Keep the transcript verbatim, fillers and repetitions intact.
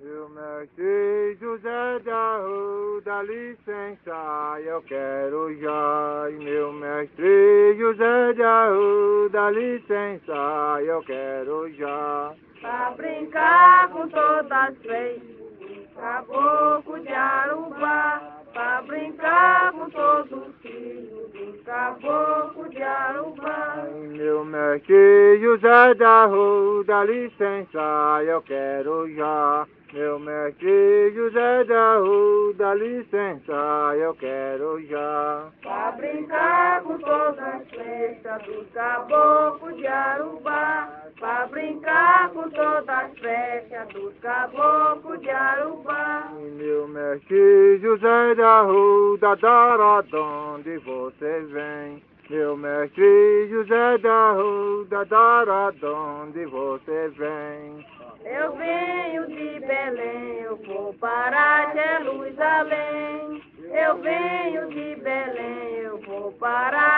Meu mestre José de Arru, dá licença, eu quero já. Meu mestre José de Arru, dá licença, eu quero já. Pra brincar com todas as três, caboclo de Arubá. Pra brincar com todos os filhos do caboclo de Arubá. Meu mestre José de Arru, dá licença, eu quero já. Meu mestre José de Arru, dá licença, eu quero já. Pra brincar com todas as festas do caboclo de Arubá. Pra brincar com todas as festas do caboclo de Arubá. Meu mestre José de Arru, da Dara, de onde você vem? Meu mestre José de Arru, da Dara, de onde você vem? Eu venho de Belém, eu vou para Jerusalém. Eu venho de Belém, eu vou para